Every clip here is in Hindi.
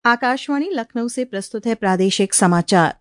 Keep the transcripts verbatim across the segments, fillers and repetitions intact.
आकाशवाणी लखनऊ से प्रस्तुत है प्रादेशिक समाचार।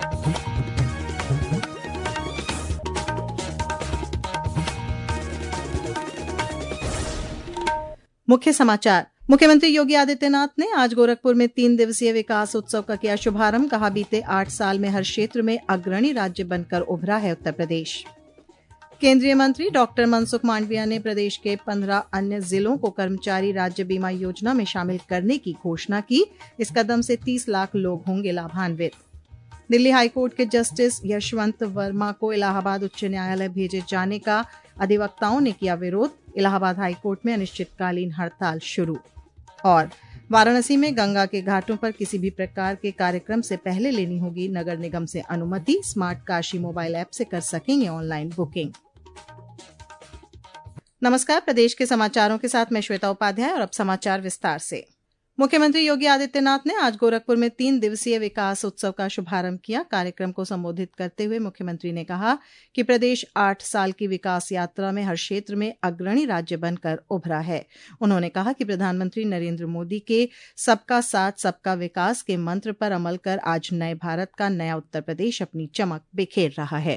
मुख्य समाचार। मुख्यमंत्री योगी आदित्यनाथ ने आज गोरखपुर में तीन दिवसीय विकास उत्सव का किया शुभारंभ। कहा, बीते आठ साल में हर क्षेत्र में अग्रणी राज्य बनकर उभरा है उत्तर प्रदेश। केंद्रीय मंत्री डॉक्टर मनसुख मांडविया ने प्रदेश के पंद्रह अन्य जिलों को कर्मचारी राज्य बीमा योजना में शामिल करने की घोषणा की। इस कदम से तीस लाख लोग होंगे लाभान्वित। दिल्ली हाईकोर्ट के जस्टिस यशवंत वर्मा को इलाहाबाद उच्च न्यायालय भेजे जाने का अधिवक्ताओं ने किया विरोध। इलाहाबाद हाईकोर्ट में अनिश्चितकालीन हड़ताल शुरू। और वाराणसी में गंगा के घाटों पर किसी भी प्रकार के कार्यक्रम से पहले लेनी होगी नगर निगम से अनुमति। स्मार्ट काशी मोबाइल ऐप से कर सकेंगे ऑनलाइन बुकिंग। नमस्कार, प्रदेश के समाचारों के साथ मैं श्वेता उपाध्याय और अब समाचार विस्तार से। मुख्यमंत्री योगी आदित्यनाथ ने आज गोरखपुर में तीन दिवसीय विकास उत्सव का शुभारंभ किया। कार्यक्रम को संबोधित करते हुए मुख्यमंत्री ने कहा कि प्रदेश आठ साल की विकास यात्रा में हर क्षेत्र में अग्रणी राज्य बनकर उभरा है। उन्होंने कहा कि प्रधानमंत्री नरेंद्र मोदी के सबका साथ सबका विकास के मंत्र पर अमल कर आज नए भारत का नया उत्तर प्रदेश अपनी चमक बिखेर रहा है।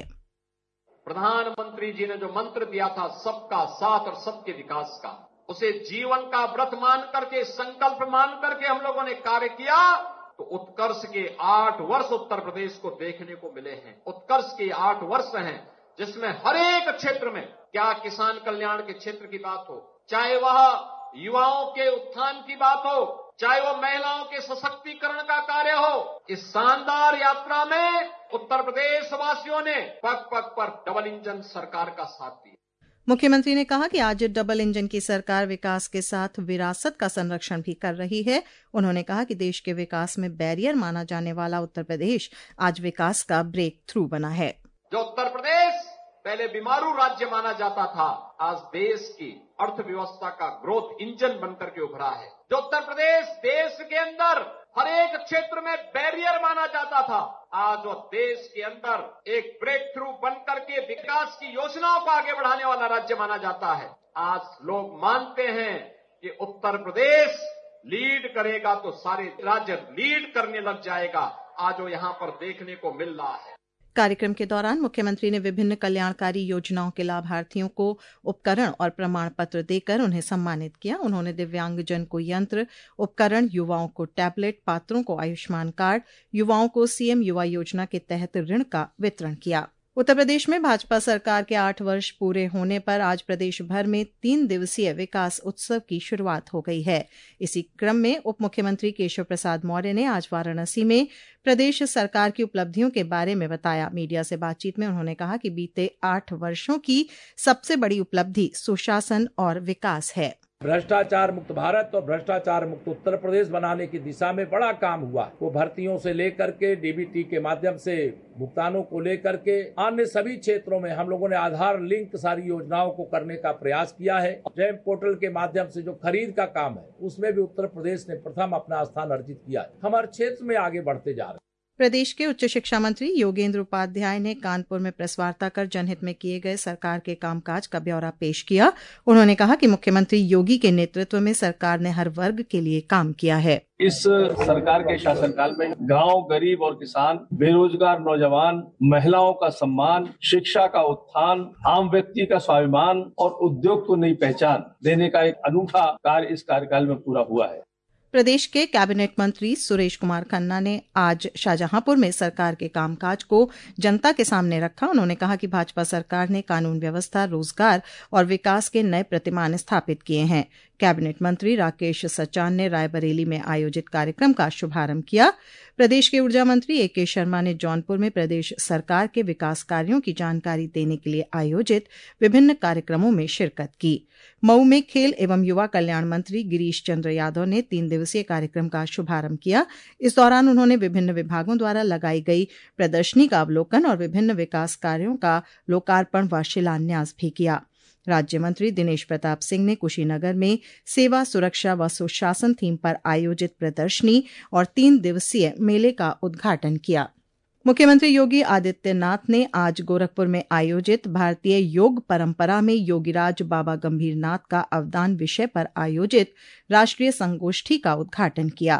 प्रधानमंत्री जी ने जो मंत्र दिया था सबका साथ और सबके विकास का, उसे जीवन का व्रत मान करके, संकल्प मान करके हम लोगों ने कार्य किया तो उत्कर्ष के आठ वर्ष उत्तर प्रदेश को देखने को मिले हैं। उत्कर्ष के आठ वर्ष हैं जिसमें हर एक क्षेत्र में, क्या किसान कल्याण के क्षेत्र की बात हो, चाहे वह युवाओं के उत्थान की बात हो, चाहे वो महिलाओं के सशक्तिकरण का कार्य हो, इस शानदार यात्रा में उत्तर प्रदेश वासियों ने पग पग पर डबल इंजन सरकार का साथ दिया। मुख्यमंत्री ने कहा कि आज डबल इंजन की सरकार विकास के साथ विरासत का संरक्षण भी कर रही है। उन्होंने कहा कि देश के विकास में बैरियर माना जाने वाला उत्तर प्रदेश आज विकास का ब्रेक थ्रू बना है। जो उत्तर प्रदेश पहले बीमारू राज्य माना जाता था, आज देश की अर्थव्यवस्था का ग्रोथ इंजन बनकर के उभरा है। जो उत्तर प्रदेश देश के अंदर हर एक क्षेत्र में बैरियर माना जाता था, आज वो देश के अंदर एक ब्रेक थ्रू बनकर के विकास की योजनाओं को आगे बढ़ाने वाला राज्य माना जाता है। आज लोग मानते हैं कि उत्तर प्रदेश लीड करेगा तो सारे राज्य लीड करने लग जाएगा। आज वो यहाँ पर देखने को मिल रहा है। कार्यक्रम के दौरान मुख्यमंत्री ने विभिन्न कल्याणकारी योजनाओं के लाभार्थियों को उपकरण और प्रमाण पत्र देकर उन्हें सम्मानित किया। उन्होंने दिव्यांगजन को यंत्र, उपकरण, युवाओं को टैबलेट, पात्रों को आयुष्मान कार्ड, युवाओं को सीएम युवा योजना के तहत ऋण का वितरण किया। उत्तर प्रदेश में भाजपा सरकार के आठ वर्ष पूरे होने पर आज प्रदेश भर में तीन दिवसीय विकास उत्सव की शुरुआत हो गई है। इसी क्रम में उप मुख्यमंत्री केशव प्रसाद मौर्य ने आज वाराणसी में प्रदेश सरकार की उपलब्धियों के बारे में बताया। मीडिया से बातचीत में उन्होंने कहा कि बीते आठ वर्षों की सबसे बड़ी उपलब्धि सुशासन और विकास है। भ्रष्टाचार मुक्त भारत और भ्रष्टाचार मुक्त उत्तर प्रदेश बनाने की दिशा में बड़ा काम हुआ। वो भर्तियों से लेकर के डीबीटी के माध्यम से भुगतानों को लेकर के अन्य सभी क्षेत्रों में हम लोगों ने आधार लिंक सारी योजनाओं को करने का प्रयास किया है। जैम पोर्टल के माध्यम से जो खरीद का काम है उसमें भी उत्तर प्रदेश ने प्रथम अपना स्थान अर्जित किया है। हम हर क्षेत्र में आगे बढ़ते जा रहे हैं। प्रदेश के उच्च शिक्षा मंत्री योगेंद्र उपाध्याय ने कानपुर में प्रेस वार्ता कर जनहित में किए गए सरकार के कामकाज का ब्यौरा पेश किया। उन्होंने कहा कि मुख्यमंत्री योगी के नेतृत्व में सरकार ने हर वर्ग के लिए काम किया है। इस सरकार के शासनकाल में गांव, गरीब और किसान, बेरोजगार नौजवान, महिलाओं का सम्मान, शिक्षा का उत्थान, आम व्यक्ति का स्वाभिमान और उद्योग को नई पहचान देने का एक अनूठा कार्य इस कार्यकाल में पूरा हुआ है। प्रदेश के कैबिनेट मंत्री सुरेश कुमार खन्ना ने आज शाहजहांपुर में सरकार के कामकाज को जनता के सामने रखा। उन्होंने कहा कि भाजपा सरकार ने कानून व्यवस्था, रोजगार और विकास के नए प्रतिमान स्थापित किए हैं। कैबिनेट मंत्री राकेश सचान ने रायबरेली में आयोजित कार्यक्रम का शुभारंभ किया। प्रदेश के ऊर्जा मंत्री ए के शर्मा ने जौनपुर में प्रदेश सरकार के विकास कार्यों की जानकारी देने के लिए आयोजित विभिन्न कार्यक्रमों में शिरकत की। मऊ में खेल एवं युवा कल्याण मंत्री गिरीश चंद्र यादव ने तीन दिवसीय कार्यक्रम का शुभारंभ किया। इस दौरान उन्होंने विभिन्न विभागों द्वारा लगाई गई प्रदर्शनी का अवलोकन और विभिन्न विकास कार्यों का लोकार्पण व शिलान्यास भी किया। राज्य मंत्री दिनेश प्रताप सिंह ने कुशीनगर में सेवा, सुरक्षा व सुशासन थीम पर आयोजित प्रदर्शनी और तीन दिवसीय मेले का उद्घाटन किया। मुख्यमंत्री योगी आदित्यनाथ ने आज गोरखपुर में आयोजित भारतीय योग परंपरा में योगीराज बाबा गंभीरनाथ का अवदान विषय पर आयोजित राष्ट्रीय संगोष्ठी का उद्घाटन किया।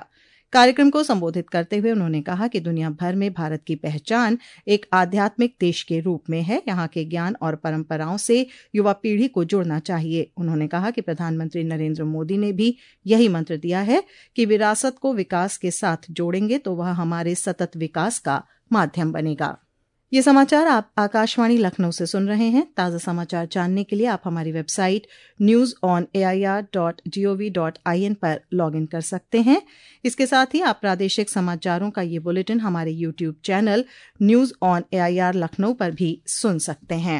कार्यक्रम को संबोधित करते हुए उन्होंने कहा कि दुनिया भर में भारत की पहचान एक आध्यात्मिक देश के रूप में है। यहाँ के ज्ञान और परंपराओं से युवा पीढ़ी को जुड़ना चाहिए। उन्होंने कहा कि प्रधानमंत्री नरेंद्र मोदी ने भी यही मंत्र दिया है कि विरासत को विकास के साथ जोड़ेंगे तो वह हमारे सतत विकास का माध्यम बनेगा। ये समाचार आप आकाशवाणी लखनऊ से सुन रहे हैं। ताज़ा समाचार जानने के लिए आप हमारी website news on A I R dot G O V dot I N पर लॉग इन कर सकते हैं। इसके साथ ही आप प्रादेशिक समाचारों का ये बुलेटिन हमारे YouTube channel news on A I R Lucknow पर भी सुन सकते हैं।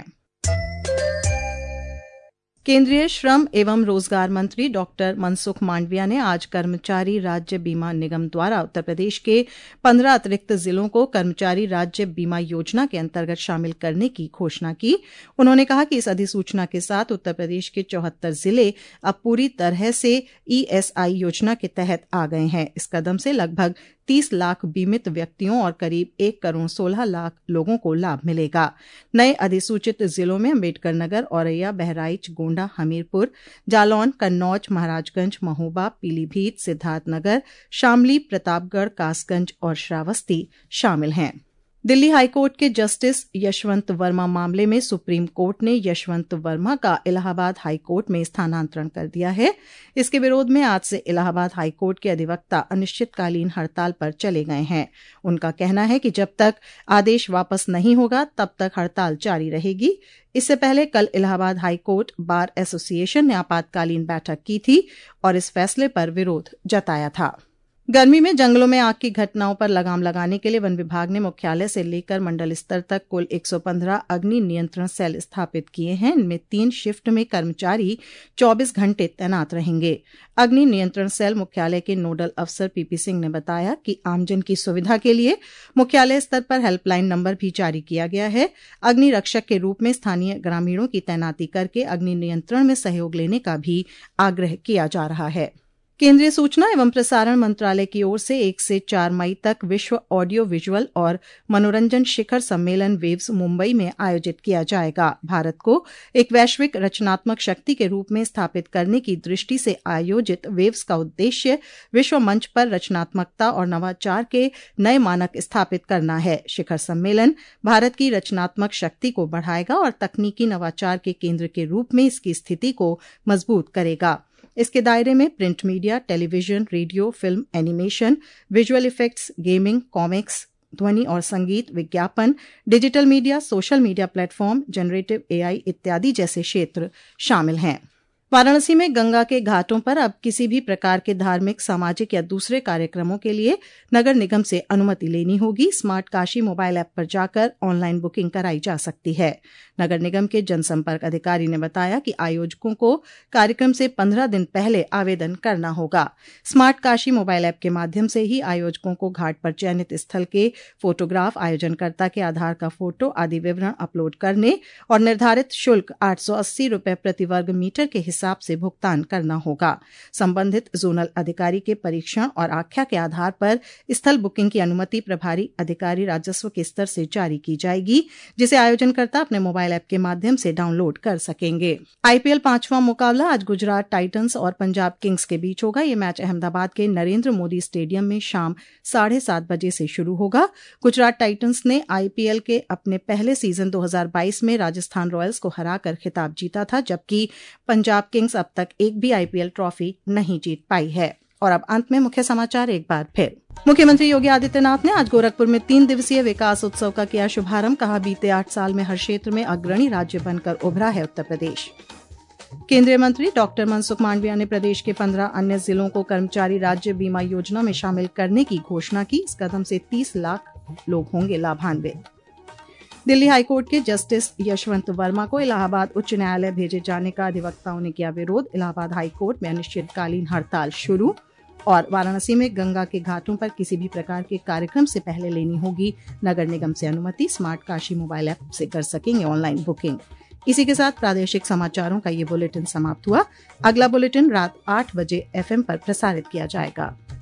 केंद्रीय श्रम एवं रोजगार मंत्री डॉक्टर मनसुख मांडविया ने आज कर्मचारी राज्य बीमा निगम द्वारा उत्तर प्रदेश के पंद्रह अतिरिक्त जिलों को कर्मचारी राज्य बीमा योजना के अंतर्गत शामिल करने की घोषणा की। उन्होंने कहा कि इस अधिसूचना के साथ उत्तर प्रदेश के चौहत्तर जिले अब पूरी तरह से ई एस आई योजना के तहत आ गए हैं। इस कदम से लगभग तीस लाख बीमित व्यक्तियों और करीब एक करोड़ सोलह लाख लोगों को लाभ मिलेगा। नए अधिसूचित जिलों में अम्बेडकर नगर, औरैया, बहराइच, गोंडा, हमीरपुर, जालौन, कन्नौज, महाराजगंज, महोबा, पीलीभीत, सिद्धार्थनगर, शामली, प्रतापगढ़, कासगंज और श्रावस्ती शामिल हैं। दिल्ली हाईकोर्ट के जस्टिस यशवंत वर्मा मामले में सुप्रीम कोर्ट ने यशवंत वर्मा का इलाहाबाद हाईकोर्ट में स्थानांतरण कर दिया है। इसके विरोध में आज से इलाहाबाद हाईकोर्ट के अधिवक्ता अनिश्चितकालीन हड़ताल पर चले गए हैं। उनका कहना है कि जब तक आदेश वापस नहीं होगा तब तक हड़ताल जारी रहेगी। इससे पहले कल इलाहाबाद हाईकोर्ट बार एसोसिएशन ने आपातकालीन बैठक की थी और इस फैसले पर विरोध जताया था। गर्मी में जंगलों में आग की घटनाओं पर लगाम लगाने के लिए वन विभाग ने मुख्यालय से लेकर मंडल स्तर तक कुल एक सौ पंद्रह अग्नि नियंत्रण सेल स्थापित किए हैं। इनमें तीन शिफ्ट में कर्मचारी चौबीस घंटे तैनात रहेंगे। अग्नि नियंत्रण सेल मुख्यालय के नोडल अफसर पीपी सिंह ने बताया कि आमजन की सुविधा के लिए मुख्यालय स्तर पर हेल्पलाइन नंबर भी जारी किया गया है। अग्नि रक्षक के रूप में स्थानीय ग्रामीणों की तैनाती करके अग्नि नियंत्रण में सहयोग लेने का भी आग्रह किया जा रहा है। केंद्रीय सूचना एवं प्रसारण मंत्रालय की ओर से एक से चार मई तक विश्व ऑडियो विजुअल और मनोरंजन शिखर सम्मेलन वेव्स मुंबई में आयोजित किया जाएगा। भारत को एक वैश्विक रचनात्मक शक्ति के रूप में स्थापित करने की दृष्टि से आयोजित वेव्स का उद्देश्य विश्व मंच पर रचनात्मकता और नवाचार के नए मानक स्थापित करना है। शिखर सम्मेलन भारत की रचनात्मक शक्ति को बढ़ाएगा और तकनीकी नवाचार के केंद्र के रूप में इसकी स्थिति को मजबूत करेगा। इसके दायरे में print media, television, radio, film, animation, visual effects, gaming, comics, ध्वनि और संगीत, विज्ञापन, digital media, social media platform, generative A I इत्यादि जैसे क्षेत्र शामिल हैं। वाराणसी में गंगा के घाटों पर अब किसी भी प्रकार के धार्मिक, सामाजिक या दूसरे कार्यक्रमों के लिए नगर निगम से अनुमति लेनी होगी। स्मार्ट काशी मोबाइल ऐप पर जाकर ऑनलाइन बुकिंग कराई जा सकती है। नगर निगम के जनसंपर्क अधिकारी ने बताया कि आयोजकों को कार्यक्रम से पंद्रह दिन पहले आवेदन करना होगा। स्मार्ट काशी मोबाइल ऐप के माध्यम से ही आयोजकों को घाट पर चयनित स्थल के फोटोग्राफ, आयोजनकर्ता के आधार का फोटो आदि विवरण अपलोड करने और निर्धारित शुल्क आठ सौ अस्सी रुपये प्रति वर्ग मीटर के हिसाब से भुगतान करना होगा। संबंधित जोनल अधिकारी के परीक्षण और आख्या के आधार पर स्थल बुकिंग की अनुमति प्रभारी अधिकारी राजस्व के स्तर से जारी की जाएगी, जिसे आयोजनकर्ता अपने मोबाइल ऐप के माध्यम से डाउनलोड कर सकेंगे। आईपीएल पांचवां मुकाबला आज गुजरात टाइटंस और पंजाब किंग्स के बीच होगा। ये मैच अहमदाबाद के नरेंद्र मोदी स्टेडियम में शाम साढ़े सात बजे से शुरू होगा। गुजरात टाइटंस ने आईपीएल के अपने पहले सीजन दो हज़ार बाईस में राजस्थान रॉयल्स को हराकर खिताब जीता था, जबकि पंजाब किंग्स अब तक एक भी आईपीएल ट्रॉफी नहीं जीत पाई है। और अब अंत में मुख्य समाचार एक बार फिर। मुख्यमंत्री योगी आदित्यनाथ ने आज गोरखपुर में तीन दिवसीय विकास उत्सव का किया शुभारंभ। कहा, बीते आठ साल में हर क्षेत्र में अग्रणी राज्य बनकर उभरा है उत्तर प्रदेश। केंद्रीय मंत्री डॉक्टर मनसुख मांडविया ने प्रदेश के पंद्रह अन्य जिलों को कर्मचारी राज्य बीमा योजना में शामिल करने की घोषणा की। इस कदम से तीस लाख लोग होंगे लाभान्वित। दिल्ली हाईकोर्ट के जस्टिस यशवंत वर्मा को इलाहाबाद उच्च न्यायालय भेजे जाने का अधिवक्ताओं ने किया विरोध। इलाहाबाद हाईकोर्ट में अनिश्चितकालीन हड़ताल शुरू। और वाराणसी में गंगा के घाटों पर किसी भी प्रकार के कार्यक्रम से पहले लेनी होगी नगर निगम से अनुमति। स्मार्ट काशी मोबाइल ऐप से कर सकेंगे ऑनलाइन बुकिंग। इसी के साथ प्रादेशिक समाचारों का ये बुलेटिन समाप्त हुआ। अगला बुलेटिन रात आठ बजे एफएम पर प्रसारित किया जाएगा।